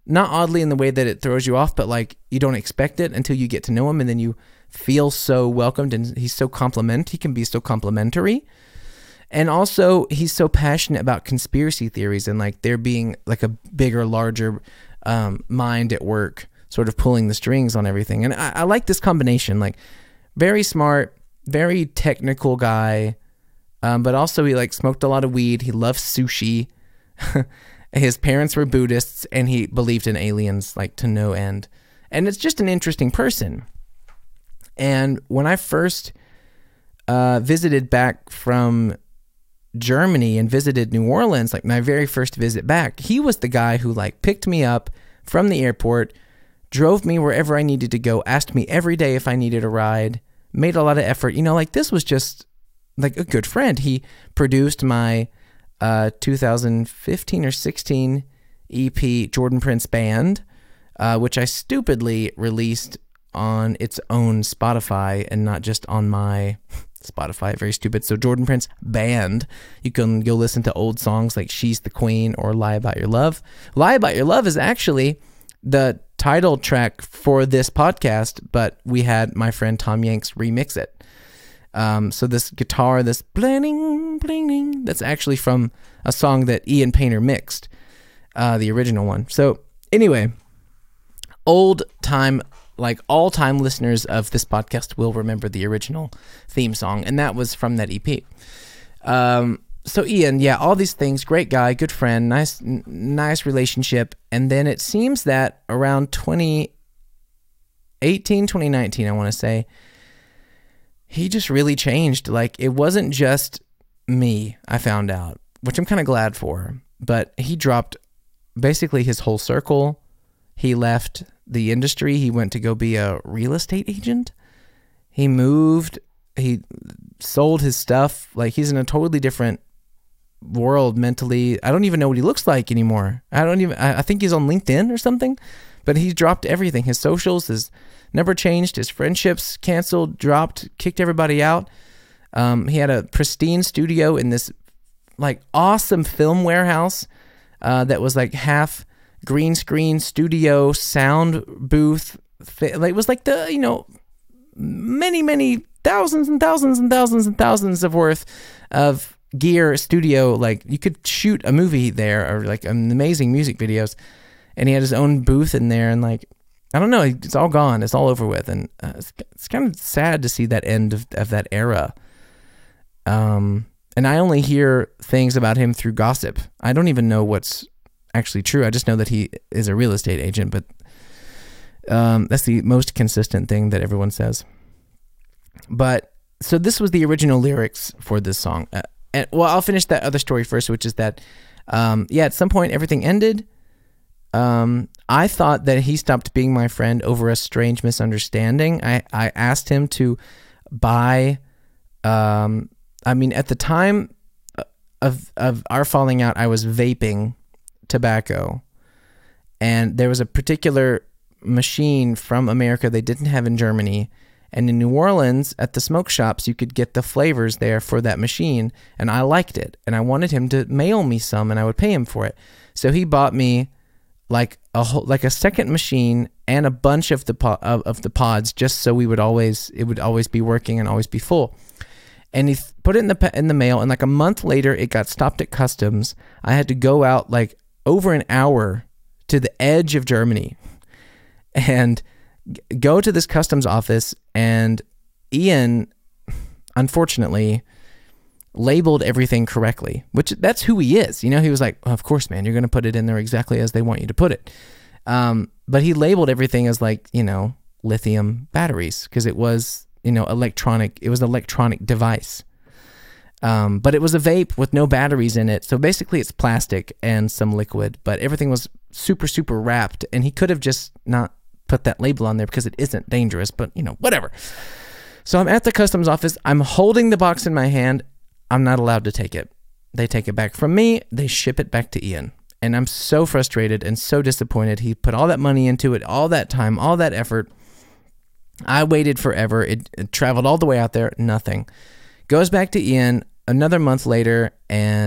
not oddly in the way that it throws you off, but like you don't expect it until you get to know him, and then you feel so welcomed, and he's so compliment. He can be so complimentary. And also he's so passionate about conspiracy theories and like there being like a bigger, larger um, mind at work, sort of pulling the strings on everything. And I, I like this combination, like very smart, very technical guy, um, but also he like smoked a lot of weed. He loves sushi. His parents were Buddhists, and he believed in aliens like to no end. And it's just an interesting person. And when I first uh, visited back from Germany and visited New Orleans, like my very first visit back, he was the guy who like picked me up from the airport, drove me wherever I needed to go, asked me every day if I needed a ride, made a lot of effort. You know, like this was just like a good friend. He produced my uh, two thousand fifteen or sixteen E P, Jordan Prince Band, uh, which I stupidly released on its own Spotify and not just on my Spotify. Very stupid. So Jordan Prince Band. You can go listen to old songs like She's the Queen or Lie About Your Love. Lie About Your Love is actually the title track for this podcast, but we had my friend Tom Yanks remix it. Um, so this guitar, this bling, bling, that's actually from a song that Ian Painter mixed, uh, the original one. So anyway, old time, like all time listeners of this podcast will remember the original theme song, and that was from that E P. Um, so Ian, yeah, all these things, great guy, good friend, nice, n- nice relationship. And then it seems that around twenty eighteen, twenty nineteen, I want to say, he just really changed. Like it wasn't just me, I found out, which I'm kind of glad for, but he dropped basically his whole circle. He left the industry. He went to go be a real estate agent. He moved, he sold his stuff. Like he's in a totally different world mentally. I don't even know what he looks like anymore. I don't even, I, I think he's on LinkedIn or something, but he's dropped everything. His socials, his never changed. His friendships canceled, dropped, kicked everybody out. Um, he had a pristine studio in this like awesome film warehouse uh, that was like half green screen studio, sound booth. It was like the, you know, many, many thousands and thousands and thousands and thousands of worth of gear studio. Like you could shoot a movie there or like amazing music videos. And he had his own booth in there, and like, I don't know, it's all gone. It's all over with. And uh, it's, it's kind of sad to see that end of, of that era. Um, and I only hear things about him through gossip. I don't even know what's actually true. I just know that he is a real estate agent, but um, that's the most consistent thing that everyone says. But so this was the original lyrics for this song. Uh, and well, I'll finish that other story first, which is that, um, yeah, at some point everything ended. Um, I thought that he stopped being my friend over a strange misunderstanding. I, I asked him to buy, um, I mean, at the time of, of our falling out, I was vaping tobacco, and there was a particular machine from America they didn't have in Germany, and in New Orleans at the smoke shops you could get the flavors there for that machine, and I liked it, and I wanted him to mail me some, and I would pay him for it. So he bought me like a whole, like a second machine and a bunch of the po- of, of the pods, just so we would always it would always be working and always be full. And he th- put it in the in the mail, and like a month later it got stopped at customs. I had to go out like over an hour to the edge of Germany and g- go to this customs office, and Ian, unfortunately, labeled everything correctly, which that's who he is. You know, he was like, oh, of course, man, you're going to put it in there exactly as they want you to put it. Um, but he labeled everything as like, you know, lithium batteries, because it was, you know, electronic, it was an electronic device. Um, but it was a vape with no batteries in it. So basically it's plastic and some liquid, but everything was super, super wrapped, and he could have just not put that label on there because it isn't dangerous, but you know, whatever. So I'm at the customs office. I'm holding the box in my hand. I'm not allowed to take it. They take it back from me. They ship it back to Ian. And I'm so frustrated and so disappointed. He put all that money into it, all that time, all that effort. I waited forever. It, it traveled all the way out there. Nothing. Goes back to Ian another month later, and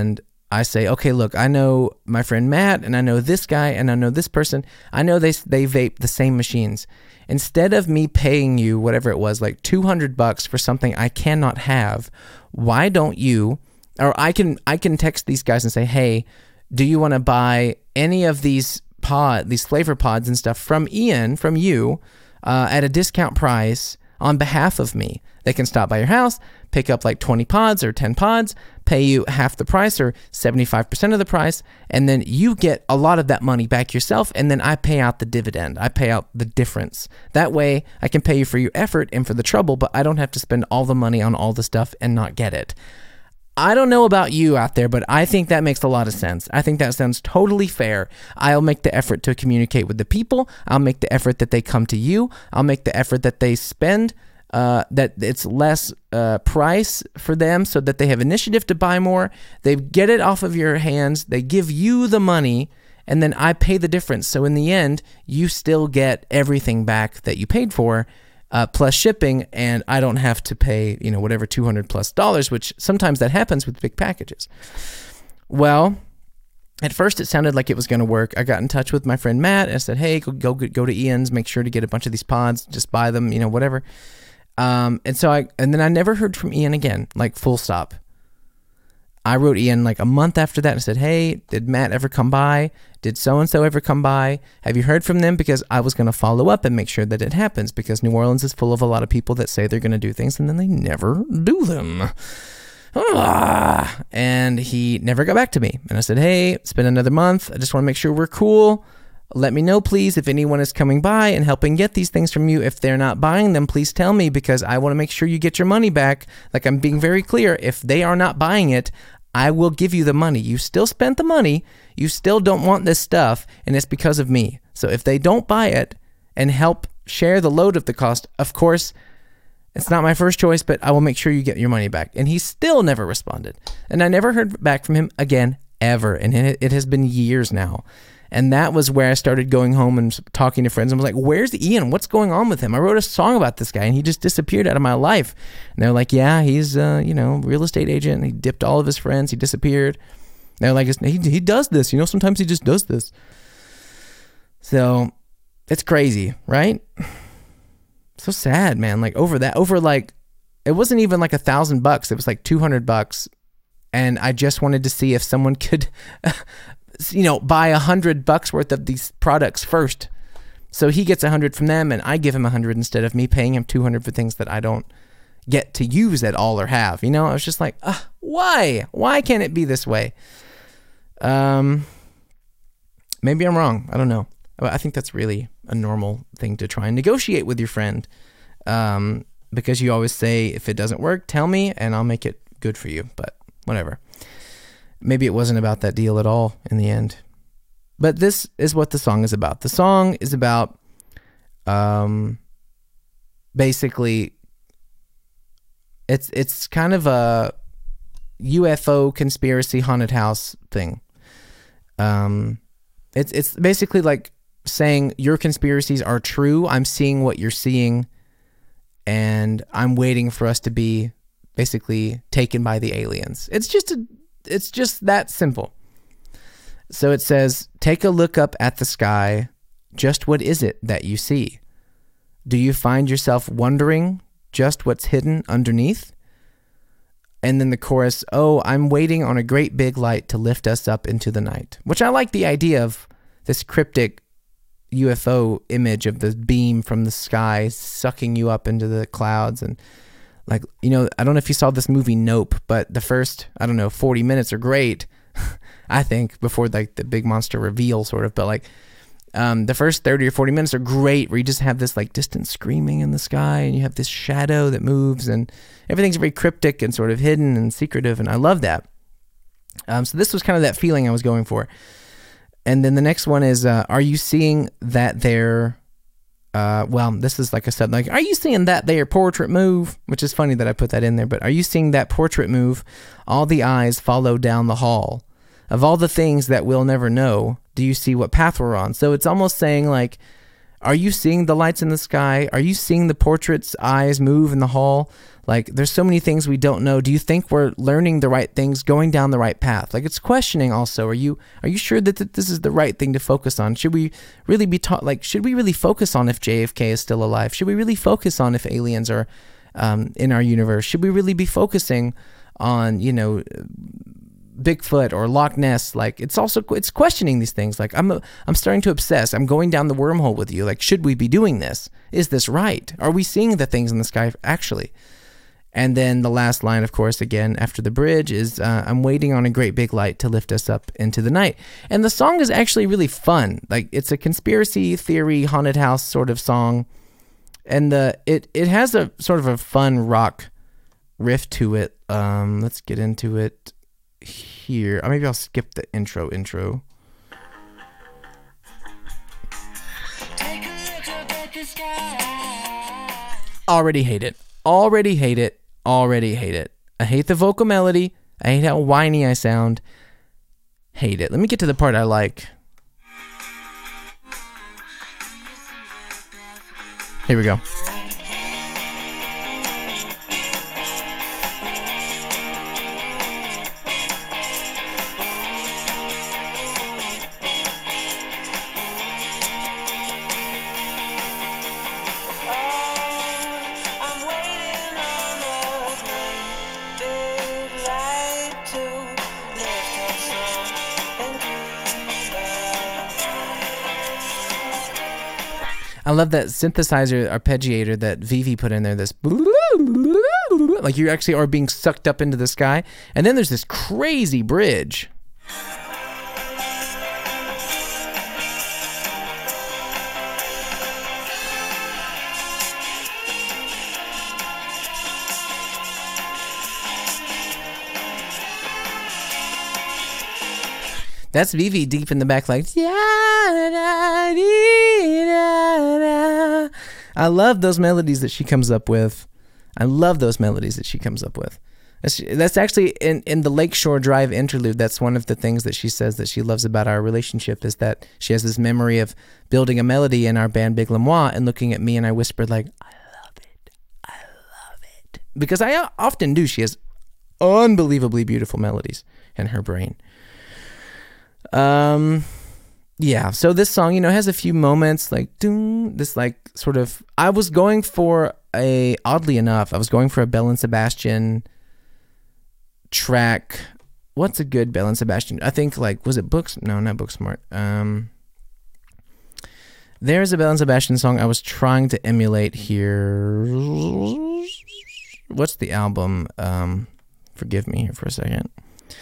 I say, okay, look, I know my friend Matt, and I know this guy, and I know this person. I know they they vape the same machines. Instead of me paying you whatever it was, like two hundred bucks for something I cannot have, why don't you, or I can I can text these guys and say, hey, do you want to buy any of these pod, these flavor pods and stuff from Ian, from you, uh, at a discount price on behalf of me? They can stop by your house, pick up like twenty pods or ten pods, pay you half the price or seventy-five percent of the price, and then you get a lot of that money back yourself, and then I pay out the dividend. I pay out the difference. That way, I can pay you for your effort and for the trouble, but I don't have to spend all the money on all the stuff and not get it. I don't know about you out there, but I think that makes a lot of sense. I think that sounds totally fair. I'll make the effort to communicate with the people. I'll make the effort that they come to you. I'll make the effort that they spend, uh, that it's less uh, price for them so that they have initiative to buy more. They get it off of your hands. They give you the money, and then I pay the difference. So in the end, you still get everything back that you paid for, Uh, plus shipping, and I don't have to pay, you know, whatever two hundred plus dollars, which sometimes that happens with big packages. Well, at first it sounded like it was going to work. I got in touch with my friend Matt and I said, hey, go, go go to Ian's, make sure to get a bunch of these pods, just buy them, you know, whatever. Um, and so I, and then I never heard from Ian again, like full stop. I wrote Ian like a month after that and said, hey, did Matt ever come by? Did so-and-so ever come by? Have you heard from them? Because I was going to follow up and make sure that it happens, because New Orleans is full of a lot of people that say they're going to do things and then they never do them. Ah, and he never got back to me. And I said, hey, it's been another month. I just want to make sure we're cool. Let me know, please, if anyone is coming by and helping get these things from you. If they're not buying them, please tell me, because I want to make sure you get your money back. Like, I'm being very clear. If they are not buying it, I will give you the money. You still spent the money. You still don't want this stuff, and it's because of me. So if they don't buy it and help share the load of the cost, of course, it's not my first choice, but I will make sure you get your money back. And he still never responded. And I never heard back from him again, ever. And it, it has been years now. And that was where I started going home and talking to friends. I was like, where's Ian? What's going on with him? I wrote a song about this guy and he just disappeared out of my life. And they're like, yeah, he's, uh, you know, real estate agent. He dipped all of his friends. He disappeared. And they're like, he, he does this. You know, sometimes he just does this. So it's crazy, right? So sad, man. Like over that, over like, it wasn't even like a thousand bucks. It was like two hundred bucks. And I just wanted to see if someone could... you know, buy a hundred bucks worth of these products first. So he gets a hundred from them and I give him a hundred instead of me paying him two hundred for things that I don't get to use at all or have. You know, I was just like, uh, why? Why can't it be this way? Um, maybe I'm wrong. I don't know. I think that's really a normal thing to try and negotiate with your friend. Um, because you always say, if it doesn't work, tell me and I'll make it good for you, but whatever. Maybe it wasn't about that deal at all in the end. But this is what the song is about. The song is about um, basically, it's it's kind of a U F O conspiracy haunted house thing. Um, it's it's basically like saying your conspiracies are true. I'm seeing what you're seeing, and I'm waiting for us to be basically taken by the aliens. It's just a It's just that simple. So it says, take a look up at the sky. Just what is it that you see? Do you find yourself wondering just what's hidden underneath? And then the chorus, oh, I'm waiting on a great big light to lift us up into the night. Which I like the idea of this cryptic U F O image of the beam from the sky sucking you up into the clouds. And like, you know, I don't know if you saw this movie Nope, but the first, I don't know, forty minutes are great, I think, before like the big monster reveal sort of, but like um, the first thirty or forty minutes are great where you just have this like distant screaming in the sky and you have this shadow that moves and everything's very cryptic and sort of hidden and secretive, and I love that. Um, so this was kind of that feeling I was going for. And then the next one is, uh, are you seeing that there... Uh, well, this is like I said, like, are you seeing that there portrait move? Which is funny that I put that in there, but are you seeing that portrait move? All the eyes follow down the hall. Of all the things that we'll never know, do you see what path we're on? So it's almost saying like, Are you seeing the lights in the sky? Are you seeing the portrait's eyes move in the hall? Like, there's so many things we don't know. Do you think we're learning the right things, going down the right path? Like, it's questioning also. Are you are you sure that th- this is the right thing to focus on? Should we really be taught, like, should we really focus on if J F K is still alive? Should we really focus on if aliens are um, in our universe? Should we really be focusing on, you know, Bigfoot or Loch Ness? Like, it's also, it's questioning these things. Like, I'm, a, I'm starting to obsess. I'm going down the wormhole with you. Like, should we be doing this? Is this right? Are we seeing the things in the sky actually? And then the last line, of course, again, after the bridge is, uh, I'm waiting on a great big light to lift us up into the night. And the song is actually really fun. Like, it's a conspiracy theory, haunted house sort of song. And the it, it has a sort of a fun rock riff to it. Um, let's get into it here. Or maybe I'll skip the intro intro. Take a look up at the sky. Already hate it. Already hate it. Already hate it. I hate the vocal melody. I hate how whiny I sound. Hate it. Let me get to the part I like. Here we go. I'm waiting on a great big light to lift us up into the I love that synthesizer arpeggiator that Vivi put in there. This like you actually are being sucked up into the sky. And then there's this crazy bridge. That's Vivi deep in the back, like, I love those melodies that she comes up with. I love those melodies that she comes up with. That's, that's actually in, in the Lakeshore Drive interlude. That's one of the things that she says that she loves about our relationship, is that she has this memory of building a melody in our band Big Lemois and looking at me, and I whispered, like, I love it. I love it. Because I often do. She has unbelievably beautiful melodies in her brain. Um, yeah, so this song, you know, has a few moments like, doom, this like sort of, I was going for a, oddly enough, I was going for a Belle and Sebastian track. What's a good Belle and Sebastian? I think like, was it Books? No, not Booksmart. Um, there's a Belle and Sebastian song I was trying to emulate here. What's the album? Um, forgive me here for a second.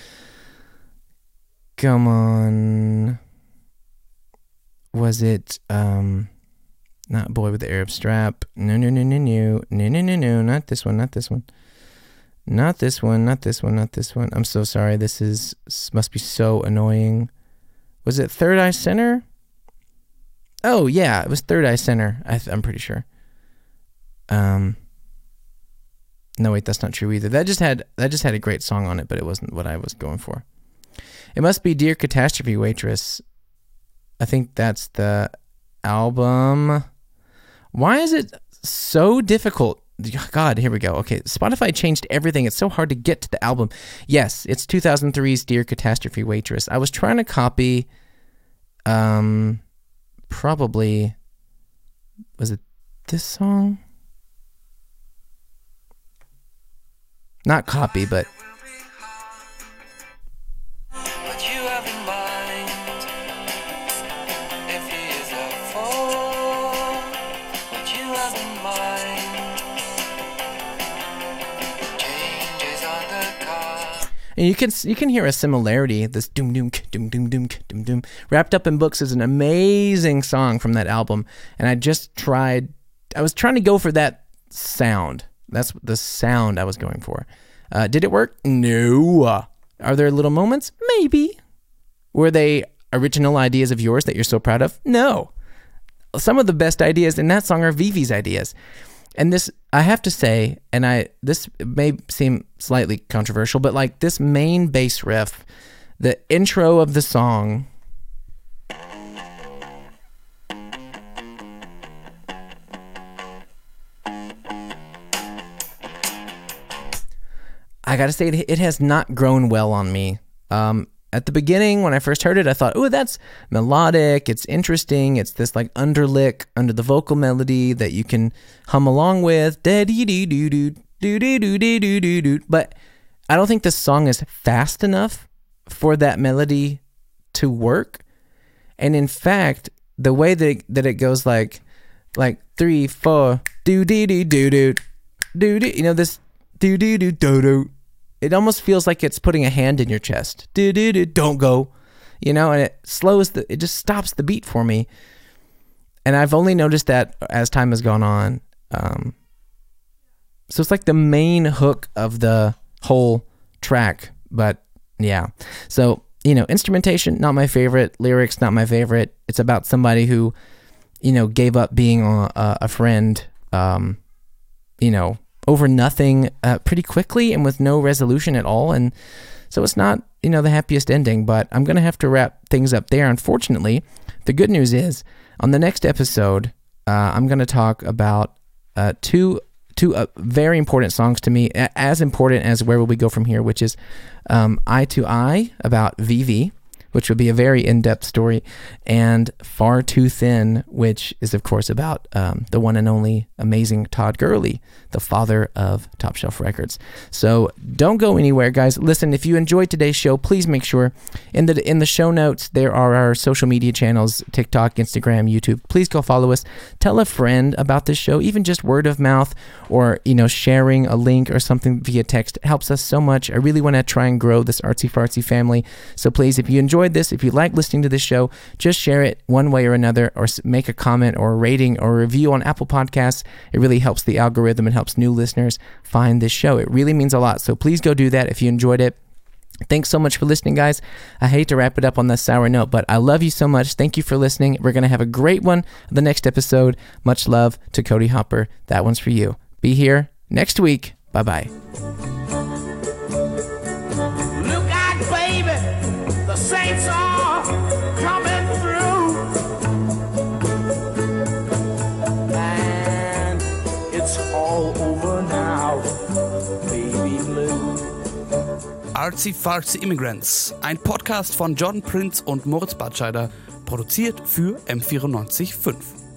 Come on. Was it, um, not Boy with the Arab Strap? No, no, no, no, no. No, no, no, no. Not this one, not this one. Not this one, not this one, not this one. I'm so sorry. This is, must be so annoying. Was it Third Eye Center? Oh, yeah, it was Third Eye Center. I th- I'm pretty sure. Um, no, wait, that's not true either. That just had, that just had a great song on it, but it wasn't what I was going for. It must be Dear Catastrophe Waitress. I think that's the album. Why is it so difficult? God, here we go. Okay, Spotify changed everything. It's so hard to get to the album. Yes, it's two thousand three's Dear Catastrophe Waitress. I was trying to copy, um, probably, was it this song? Not copy, but what you have in mind. If he is a fool, what you have in mind. Changes on the car. and you can you can hear a similarity. This doom doom doom doom doom doom doom. Wrapped Up in Books is an amazing song from that album, and I just tried. I was trying to go for that sound. That's the sound I was going for. Uh, did it work? No. Are there little moments? Maybe. Were they original ideas of yours that you're so proud of? No. Some of the best ideas in that song are Vivi's ideas. And this, I have to say, and I this may seem slightly controversial, but like this main bass riff, the intro of the song, I gotta say, it, it has not grown well on me. Um, at the beginning, when I first heard it, I thought, oh, that's melodic, it's interesting, it's this like underlick under the vocal melody that you can hum along with. But I don't think this song is fast enough for that melody to work. And in fact, the way that, that it goes like, like three, four, do dee dee do do, do do, you know, this do do do do do. It almost feels like it's putting a hand in your chest. Do do do, don't go, you know, and it slows the, it just stops the beat for me. And I've only noticed that as time has gone on. Um, so it's like the main hook of the whole track, but yeah. So, you know, instrumentation, not my favorite. Lyrics, not my favorite. It's about somebody who, you know, gave up being a, a friend, um, you know, over nothing uh, pretty quickly and with no resolution at all. And so it's not, you know, the happiest ending, but I'm going to have to wrap things up there. Unfortunately, the good news is on the next episode, uh, I'm going to talk about uh, two two uh, very important songs to me, as important as Where Will We Go From Here, which is um, Eye to Eye about Vivi, which would be a very in-depth story, and Far Too Thin, which is, of course, about um, the one and only amazing Todd Gurley, the father of Top Shelf Records. So don't go anywhere, guys. Listen, if you enjoyed today's show, please make sure in the in the show notes there are our social media channels, TikTok, Instagram, YouTube. Please go follow us. Tell a friend about this show, even just word of mouth, or you know, sharing a link or something via text. It helps us so much. I really want to try and grow this artsy fartsy family. So please, if you enjoyed this, if you like listening to this show, just share it one way or another, or make a comment or a rating or a review on Apple Podcasts. It really helps the algorithm and helps new listeners find this show. It really means a lot. So please go do that if you enjoyed it. Thanks so much for listening, guys. I hate to wrap it up on this sour note, but I love you so much. Thank you for listening. We're going to have a great one the next episode. Much love to Cody Hopper. That one's for you. Be here next week. Bye-bye. Look out, baby. The Saints are coming through. And it's all over now, baby blue. Artsy Fartsy Immigrants, ein Podcast von Jordan Prince und Moritz Batscheider, produziert für M vierundneunzig Komma fünf.